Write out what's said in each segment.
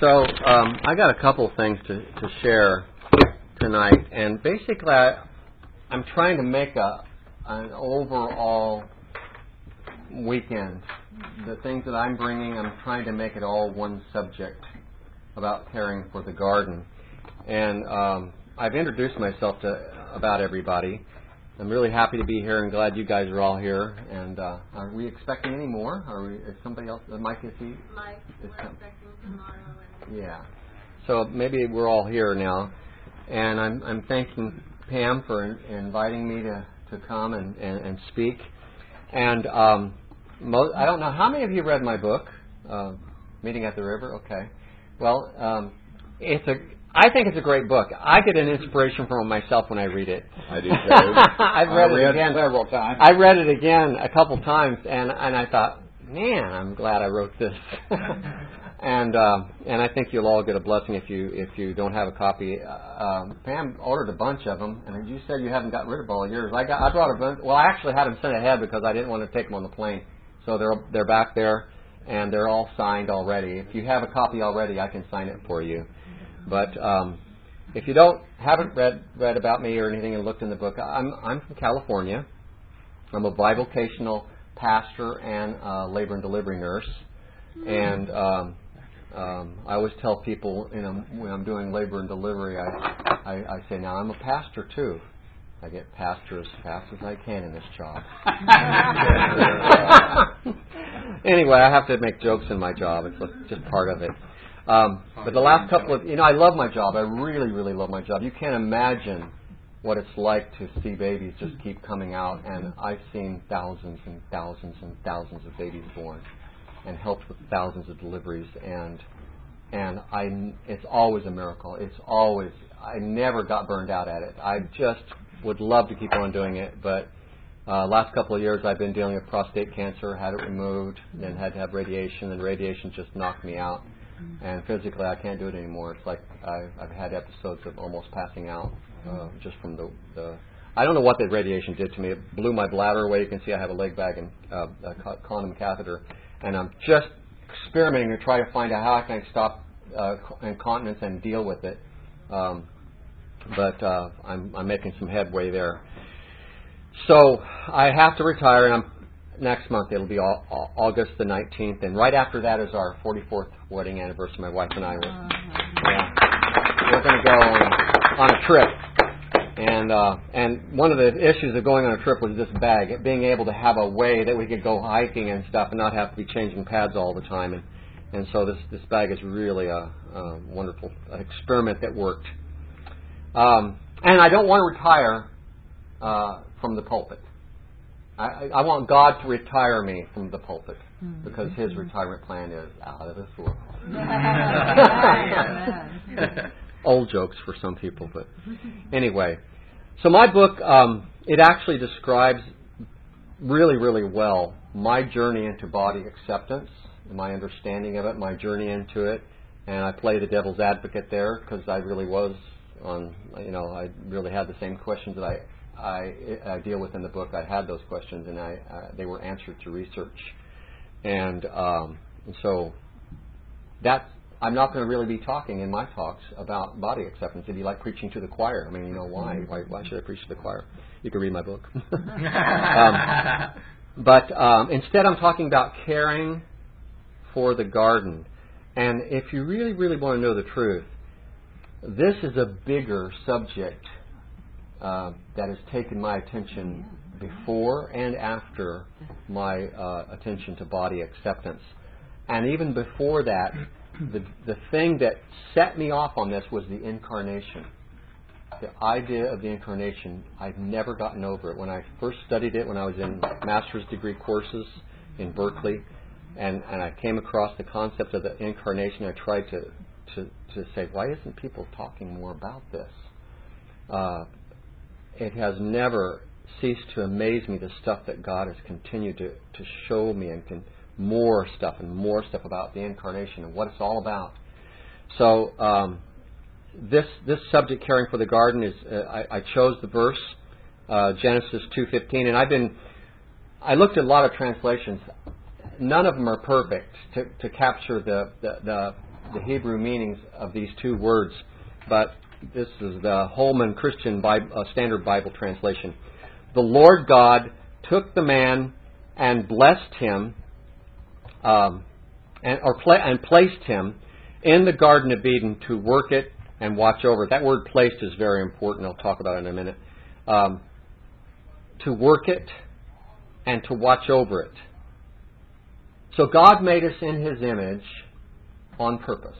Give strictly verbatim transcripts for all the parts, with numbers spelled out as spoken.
So um, I got a couple things to, to share tonight, and basically I, I'm trying to make a an overall weekend. The things that I'm bringing, I'm trying to make it all one subject about caring for the garden. And um, I've introduced myself to about everybody. I'm really happy to be here and glad you guys are all here. And uh, are we expecting any more? Are we? Is somebody else? Uh, Mike, is he? Mike, is we're come? expecting tomorrow. And yeah. So maybe we're all here now. And I'm I'm thanking Pam for in, inviting me to, to come and, and, and speak. And um, mo- I don't know, how many of you read my book, uh, Meeting at the River? Okay. Well, um, it's a. I think it's a great book. I get an inspiration from it myself when I read it. I do too. I've read I it read again several times. I read it again a couple times, and and I thought, man, I'm glad I wrote this. and uh, and I think you'll all get a blessing if you if you don't have a copy. Uh, um, Pam ordered a bunch of them, and you said you haven't got rid of all yours. I got I brought a bunch. Well, I actually had them sent ahead because I didn't want to take them on the plane, so they're they're back there, and they're all signed already. If you have a copy already, I can sign it for you. But um, if you don't haven't read read about me or anything and looked in the book, I'm I'm from California. I'm a bivocational pastor and uh, labor and delivery nurse, and um, um, I always tell people, you know, when I'm doing labor and delivery, I, I I say, now I'm a pastor too. I get pastor as fast as I can in this job. Anyway, I have to make jokes in my job. It's just part of it. Um, but the last couple of, you know, I love my job. I really, really love my job. You can't imagine what it's like to see babies just keep coming out. And I've seen thousands and thousands and thousands of babies born and helped with thousands of deliveries. And and I, it's always a miracle. It's always, I never got burned out at it. I just would love to keep on doing it. But uh, last couple of years I've been dealing with prostate cancer, had it removed, then had to have radiation, and radiation just knocked me out. And physically, I can't do it anymore. It's like I've, I've had episodes of almost passing out uh, just from the, the. I don't know what the radiation did to me. It blew my bladder away. You can see I have a leg bag and uh, a condom catheter, and I'm just experimenting to try to find out how I can stop uh, incontinence and deal with it. Um, but uh, I'm, I'm making some headway there. So I have to retire, and I'm. Next month, it'll be all, all, August the nineteenth, and right after that is our forty-fourth wedding anniversary. My wife and I were, yeah, we're going to go on, on a trip, and uh, and one of the issues of going on a trip was this bag, being able to have a way that we could go hiking and stuff, and not have to be changing pads all the time, and and so this this bag is really a, a wonderful experiment that worked. Um, and I don't want to retire uh, from the pulpit. I, I want God to retire me from the pulpit because His retirement plan is out of this world. Old jokes for some people, but anyway. So my book, um, it actually describes really, really well my journey into body acceptance, my understanding of it, my journey into it, and I play the devil's advocate there because I really was on, you know, I really had the same questions that I. I, I deal with in the book. I had those questions, and I uh, they were answered through research. And, um, and so that's, I'm not going to really be talking in my talks about body acceptance. It'd be like preaching to the choir. I mean, you know, why? Why, why should I preach to the choir? You can read my book. um, but um, instead, I'm talking about caring for the garden. And if you really, really want to know the truth, this is a bigger subject Uh, that has taken my attention before and after my uh, attention to body acceptance. And even before that, the the thing that set me off on this was the incarnation. The idea of the incarnation, I've never gotten over it. When I first studied it, when I was in master's degree courses in Berkeley, and, and I came across the concept of the incarnation, I tried to, to, to say, why isn't people talking more about this? Uh, It has never ceased to amaze me, the stuff that God has continued to, to show me, and can, more stuff and more stuff about the incarnation and what it's all about. So um, this this subject, caring for the garden, is uh, I, I chose the verse uh, Genesis two fifteen, and I've been I looked at a lot of translations. None of them are perfect to, to capture the the, the the Hebrew meanings of these two words, but this is the Holman Christian Bible, uh, Standard Bible Translation. The Lord God took the man and blessed him, um, and or pla- and placed him in the Garden of Eden to work it and watch over it. That word "placed" is very important. I'll talk about it in a minute. Um, to work it and to watch over it. So God made us in His image on purpose.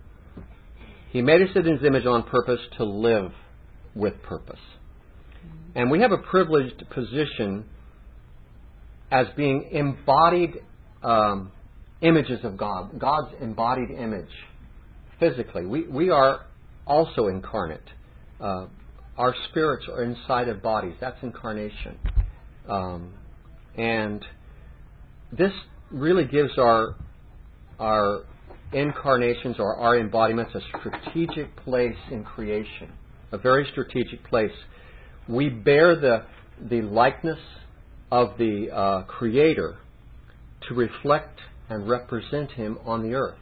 He made us in His image on purpose to live with purpose. And we have a privileged position as being embodied um, images of God, God's embodied image, physically. We, we are also incarnate. Uh, our spirits are inside of bodies. That's incarnation. Um, and this really gives our our incarnations or our embodiments a strategic place in creation, a very strategic place. We bear the the likeness of the uh, Creator to reflect and represent Him on the earth.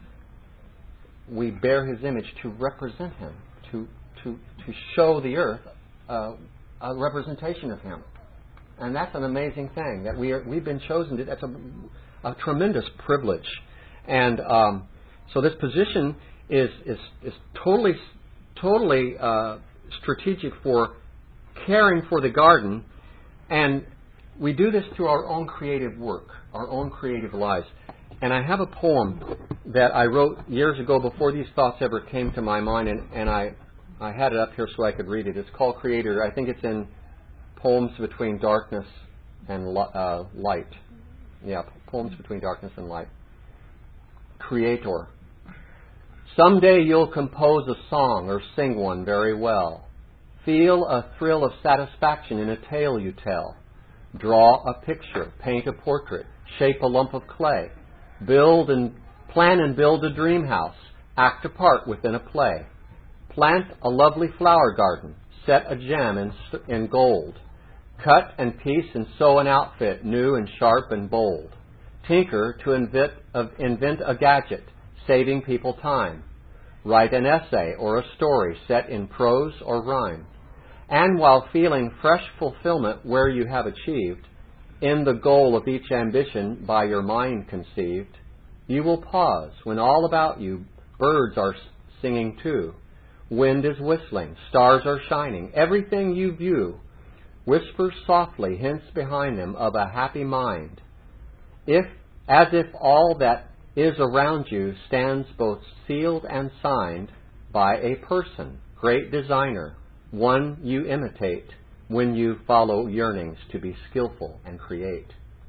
We bear His image to represent Him, to to to show the earth uh, a representation of Him, and that's an amazing thing that we are we've been chosen to. That's a a tremendous privilege, and um, so this position is is is totally totally uh, strategic for caring for the garden, and we do this through our own creative work, our own creative lives. And I have a poem that I wrote years ago before these thoughts ever came to my mind, and, and I I had it up here so I could read it. It's called Creator. I think it's in Poems Between Darkness and uh, Light. Yeah, Poems Between Darkness and Light. Creator. Someday you'll compose a song or sing one very well. Feel a thrill of satisfaction in a tale you tell. Draw a picture, paint a portrait, shape a lump of clay. Build and plan and build a dream house. Act a part within a play. Plant a lovely flower garden. Set a gem in, in gold. Cut and piece and sew an outfit new and sharp and bold. Tinker to invent, uh, invent a gadget, saving people time. Write an essay or a story set in prose or rhyme. And while feeling fresh fulfillment where you have achieved, in the goal of each ambition by your mind conceived, you will pause when all about you birds are singing too. Wind is whistling, stars are shining, everything you view whispers softly hints behind them of a happy mind. If, as if all that is around you stands both sealed and signed by a person, great designer, one you imitate when you follow yearnings to be skillful and create.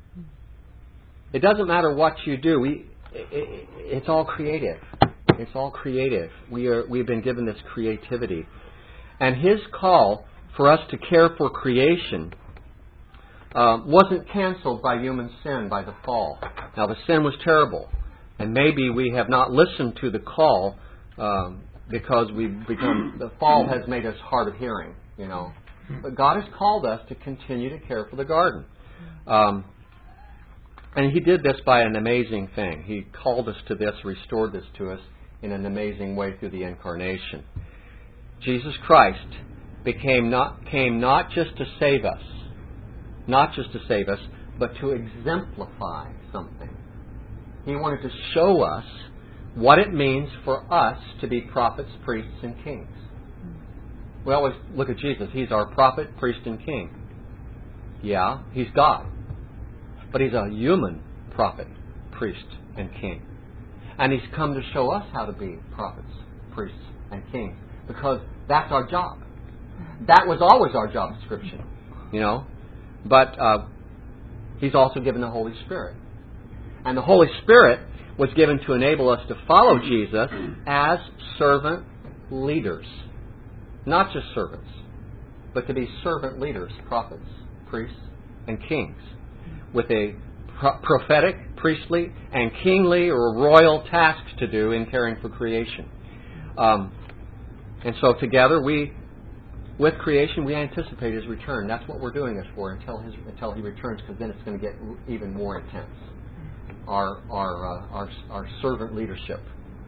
It doesn't matter what you do. We, it, it's all creative. It's all creative. We are, we've been given this creativity. And His call for us to care for creation uh, wasn't canceled by human sin, by the fall. Now, the sin was terrible. And maybe we have not listened to the call um, because we've become, the fall has made us hard of hearing, you know. But God has called us to continue to care for the garden. Um, and He did this by an amazing thing. He called us to this, restored this to us in an amazing way through the incarnation. Jesus Christ became not came not just to save us, not just to save us, but to exemplify something. He wanted to show us what it means for us to be prophets, priests, and kings. We always look at Jesus. He's our prophet, priest, and king. Yeah, He's God. But He's a human prophet, priest, and king. And He's come to show us how to be prophets, priests, and kings. Because that's our job. That was always our job description, you know. But uh, He's also given the Holy Spirit. And the Holy Spirit was given to enable us to follow Jesus as servant leaders. Not just servants, but to be servant leaders, prophets, priests, and kings, with a pro- prophetic, priestly, and kingly or royal tasks to do in caring for creation. Um, and so together, we, with creation, we anticipate His return. That's what we're doing this for until His until He returns, because then it's going to get even more intense. Our our uh, our our servant leadership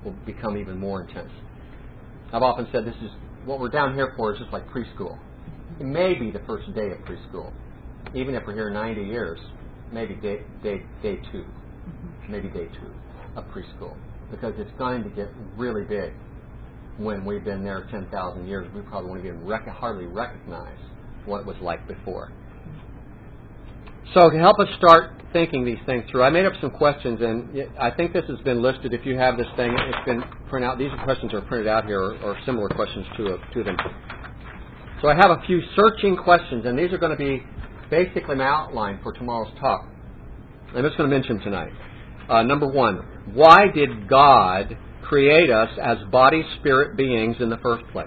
will become even more intense. I've often said this is what we're down here for is just like preschool. It may be the first day of preschool. Even if we're here ninety years, maybe day, day, day two, maybe day two of preschool. Because it's going to get really big. When we've been there ten thousand years, we probably won't even rec- hardly recognize what it was like before. So to help us start thinking these things through, I made up some questions, and I think this has been listed. If you have this thing, it's been printed out. These questions are printed out here, or, or similar questions to, to them. So I have a few searching questions, and these are going to be basically my outline for tomorrow's talk. I'm just going to mention tonight. Uh, number one, why did God create us as body-spirit beings in the first place?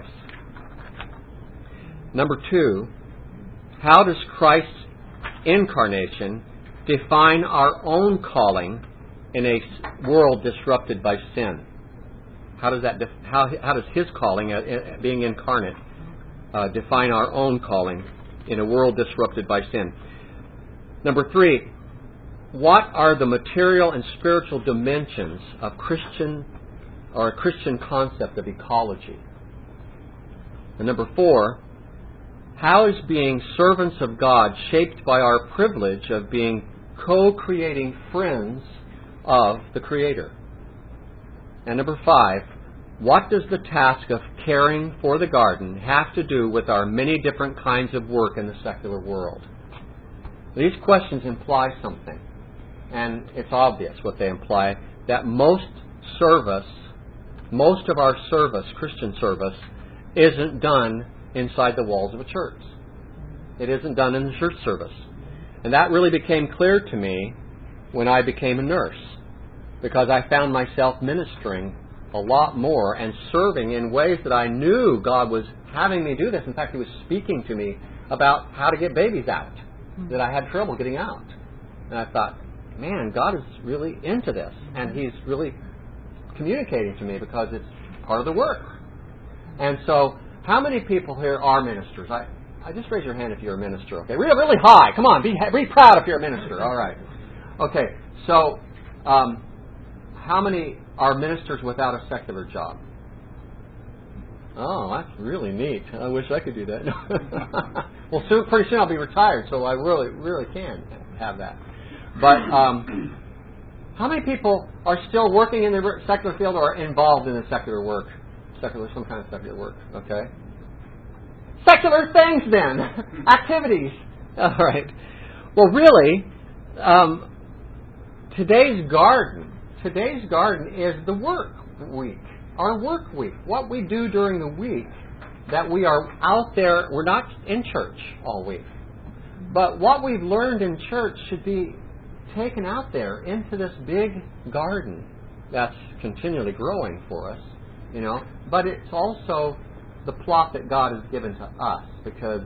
Number two, how does Christ's incarnation define our own calling in a world disrupted by sin? How does that? Def- how how does His calling, uh, uh, being incarnate, uh, define our own calling in a world disrupted by sin? Number three, what are the material and spiritual dimensions of Christian or a Christian concept of ecology? And number four, how is being servants of God shaped by our privilege of being co-creating friends of the Creator? And number five, what does the task of caring for the garden have to do with our many different kinds of work in the secular world? These questions imply something, and it's obvious what they imply, that most service, most of our service, Christian service, isn't done inside the walls of a church. It isn't done in the church service. And that really became clear to me when I became a nurse, because I found myself ministering a lot more and serving in ways that I knew God was having me do this. In fact, He was speaking to me about how to get babies out, that I had trouble getting out. And I thought, man, God is really into this, and He's really communicating to me because it's part of the work. And so, how many people here are ministers? I, I just raise your hand if you're a minister. Okay, really, really high. Come on, be be proud if you're a minister. All right. Okay, so um, how many are ministers without a secular job? Oh, that's really neat. I wish I could do that. Well, soon, pretty soon I'll be retired, so I really, really can have that. But um, how many people are still working in the secular field or are involved in the secular work? Secular, some kind of secular work, okay? Secular things, then. Activities. All right. Well, really, um, today's garden, today's garden is the work week, our work week. What we do during the week, that we are out there, we're not in church all week. But what we've learned in church should be taken out there into this big garden that's continually growing for us, you know. But it's also the plot that God has given to us, because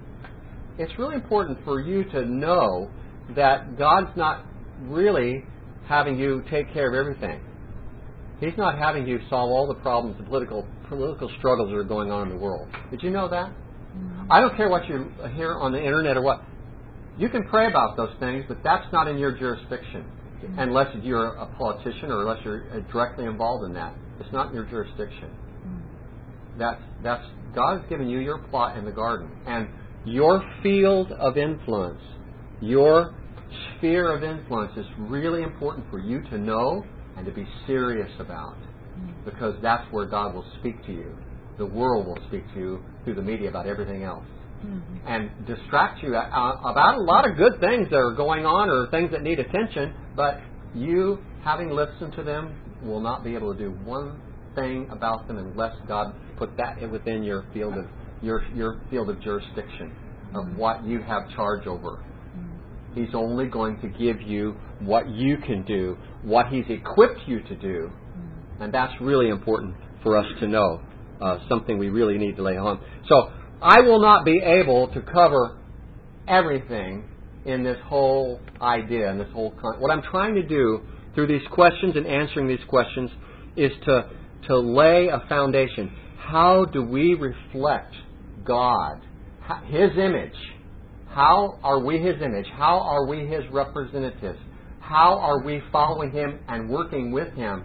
it's really important for you to know that God's not really having you take care of everything. He's not having you solve all the problems, the political political struggles that are going on in the world. Did you know that? Mm-hmm. I don't care what you hear on the internet or what. You can pray about those things, but that's not in your jurisdiction, mm-hmm. unless you're a politician or unless you're directly involved in that. It's not in your jurisdiction. Mm-hmm. That's that's God has given you your plot in the garden, and your field of influence, your sphere of influence is really important for you to know and to be serious about, because that's where God will speak to you. The world will speak to you through the media about everything else, mm-hmm. and distract you about a lot of good things that are going on or things that need attention, but you, having listened to them, will not be able to do one thing about them unless God put that within your field of your your field of jurisdiction of what you have charge over. He's only going to give you what you can do, what He's equipped you to do. And that's really important for us to know, uh, something we really need to lay on. So I will not be able to cover everything in this whole idea, in this whole con- what I'm trying to do through these questions and answering these questions is to, to lay a foundation. How do we reflect God, His image? How are we His image? How are we His representatives? How are we following Him and working with Him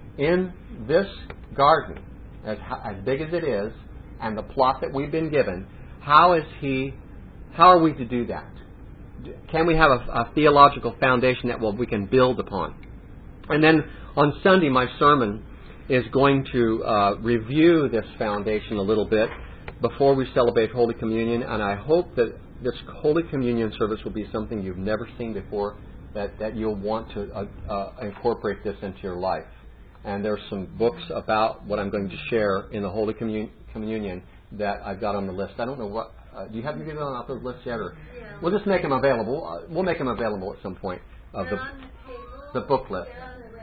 in this garden, as, as big as it is, and the plot that we've been given, how is He, how are we to do that? Can we have a, a theological foundation that we'll, we can build upon? And then on Sunday, my sermon is going to uh, review this foundation a little bit before we celebrate Holy Communion, and I hope that this Holy Communion service will be something you've never seen before, that, that you'll want to uh, uh, incorporate this into your life. And there's some books about what I'm going to share in the Holy Commun- Communion that I've got on the list. I don't know what, uh, do you have anything on those lists yet? Or Yeah. We'll just make them available. Uh, we'll make them available at some point of the, the book list.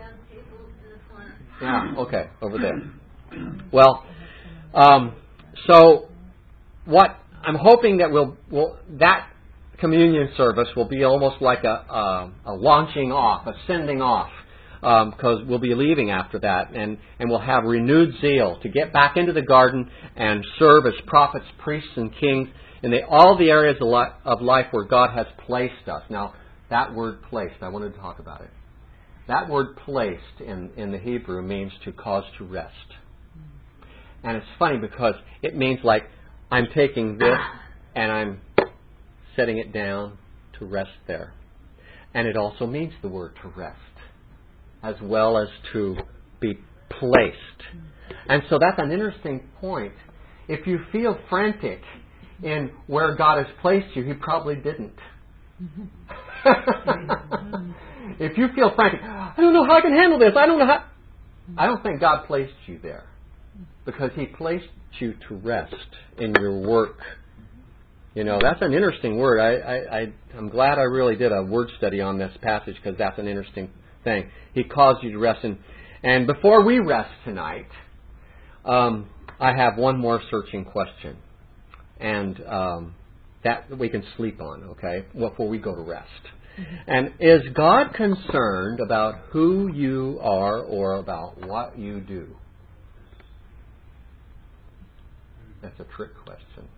Yeah, okay, over there. Well, um, so what I'm hoping that we'll, we'll that communion service will be almost like a, a, a launching off, a sending off, because um, we'll be leaving after that, and, and we'll have renewed zeal to get back into the garden and serve as prophets, priests, and kings in the, all the areas of, li- of life where God has placed us. Now, that word placed, I wanted to talk about it. That word placed in, in the Hebrew means to cause to rest. And it's funny because it means like I'm taking this and I'm setting it down to rest there. And it also means the word to rest, as well as to be placed. And so that's an interesting point. If you feel frantic in where God has placed you, He probably didn't. If you feel frantic, I don't know how I can handle this. I don't know how. I don't think God placed you there, because He placed you to rest in your work. You know, that's an interesting word. I, I, I, I'm glad I really did a word study on this passage, because that's an interesting thing. He caused you to rest. And, and before we rest tonight, um, I have one more searching question. And um, that we can sleep on, okay, before we go to rest. And is God concerned about who you are or about what you do? That's a trick question.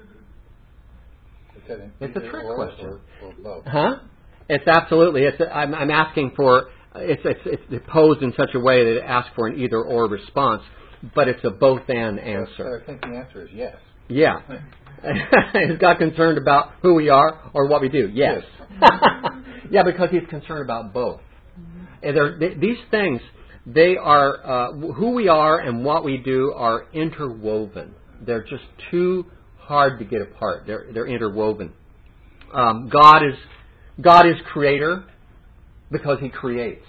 It's a trick or, question. Or, or both. Huh? It's absolutely. It's. A, I'm, I'm asking for. It's, it's. It's posed in such a way that it asks for an either or response, but it's a both and answer. So I think the answer is yes. Yeah. Is God concerned about who we are or what we do? Yes. Yeah, because He's concerned about both. And they, these things, they are, uh, who we are and what we do are interwoven. They're just too hard to get apart. They're, they're interwoven. Um, God is, God is creator because He creates.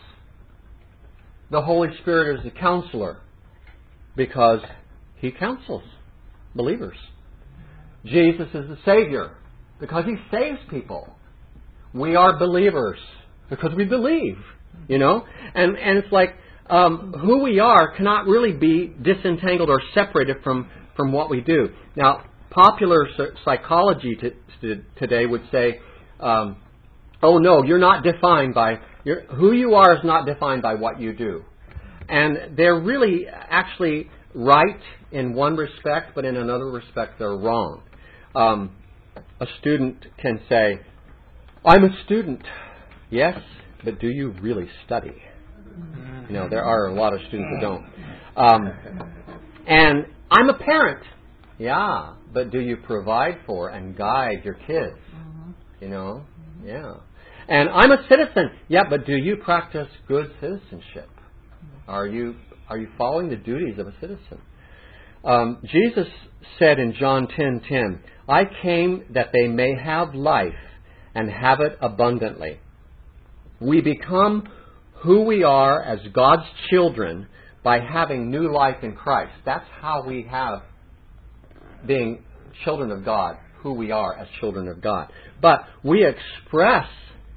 The Holy Spirit is the counselor because He counsels believers. Jesus is the Savior because He saves people. We are believers because we believe, you know? And and it's like um, who we are cannot really be disentangled or separated from, from what we do. Now, popular psychology t- t- today would say, um, oh no, you're not defined by, you're, who you are is not defined by what you do. And they're really actually right in one respect, but in another respect they're wrong. Um, a student can say, I'm a student. Yes, but do you really study? You know, there are a lot of students that don't. Um, and I'm a parent. Yeah, but do you provide for and guide your kids? You know, yeah. And I'm a citizen. Yeah, but do you practice good citizenship? Are you are you following the duties of a citizen? Um, Jesus said in John ten ten, I came that they may have life and have it abundantly. We become who we are as God's children by having new life in Christ. That's how we have being children of God, who we are as children of God. But we express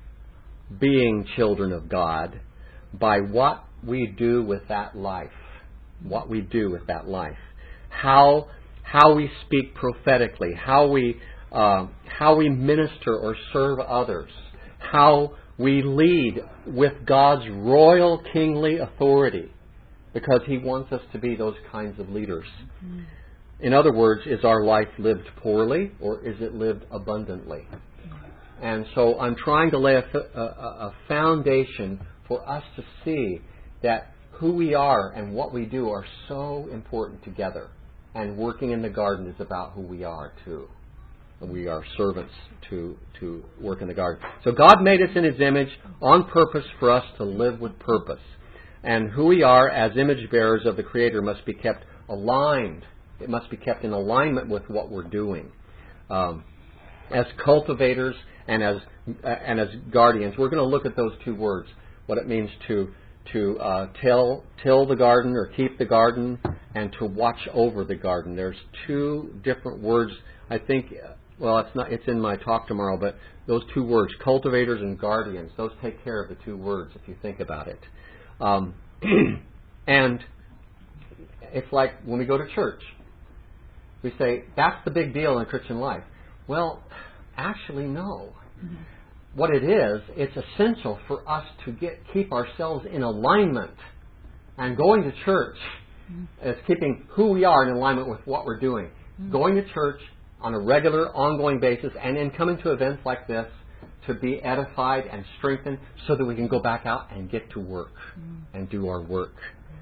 being children of God by what we do with that life. What we do with that life. How how we speak prophetically, how we uh, how we minister or serve others, how we lead with God's royal kingly authority, because He wants us to be those kinds of leaders. Mm-hmm. In other words, is our life lived poorly or is it lived abundantly? And so I'm trying to lay a, a, a foundation for us to see that who we are and what we do are so important together. And working in the garden is about who we are too. We are servants to, to work in the garden. So God made us in His image on purpose for us to live with purpose. And who we are as image bearers of the Creator must be kept aligned. It must be kept in alignment with what we're doing. Um, as cultivators and as uh, and as guardians, we're going to look at those two words, what it means to to uh, till till the garden or keep the garden, and to watch over the garden. There's two different words. I think. Well, it's not. It's in my talk tomorrow, but those two words, cultivators and guardians, those take care of the two words if you think about it. Um, and it's like when we go to church, we say, that's the big deal in Christian life. Well, actually, no. Mm-hmm. What it is, it's essential for us to get keep ourselves in alignment. And going to church mm-hmm. is keeping who we are in alignment with what we're doing. Mm-hmm. Going to church on a regular, ongoing basis, and then coming to events like this to be edified and strengthened so that we can go back out and get to work mm. and do our work.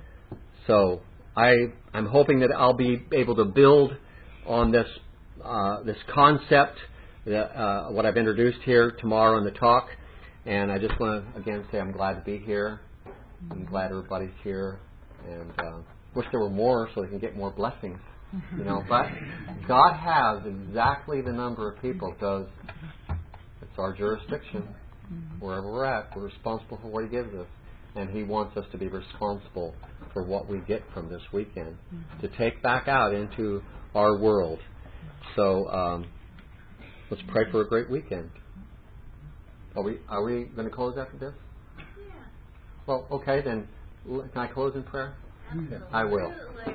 So I, I'm hoping that I'll be able to build on this uh, this concept, that, uh, what I've introduced here tomorrow in the talk. And I just want to, again, say I'm glad to be here. I'm glad everybody's here. And uh, wish there were more so we can get more blessings. You know, but God has exactly the number of people because it's our jurisdiction. Wherever we're at, we're responsible for what He gives us. And He wants us to be responsible for what we get from this weekend, to take back out into our world. So um, let's pray for a great weekend. Are we, are we going to close after this? Yeah. Well, okay, then can I close in prayer? Okay. I will.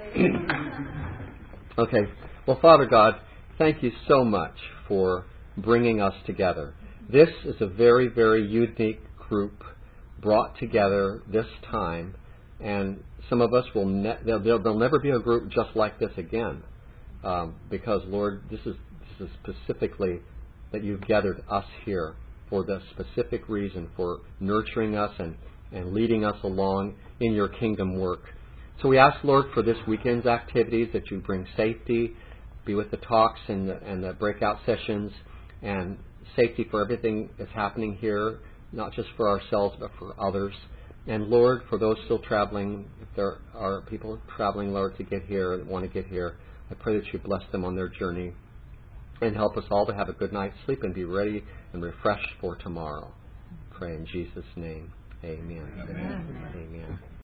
Okay. Well, Father God, thank you so much for bringing us together. This is a very, very unique group brought together this time, and some of us will ne- there'll, there'll never be a group just like this again, um, because Lord, this is this is specifically that you've gathered us here for the specific reason for nurturing us and, and leading us along in your kingdom work. So we ask, Lord, for this weekend's activities that you bring safety, be with the talks and the, and the breakout sessions, and safety for everything that's happening here, not just for ourselves but for others. And Lord, for those still traveling, if there are people traveling, Lord, to get here, that want to get here, I pray that you bless them on their journey and help us all to have a good night's sleep and be ready and refreshed for tomorrow. Pray in Jesus' name. Amen. Amen. Amen.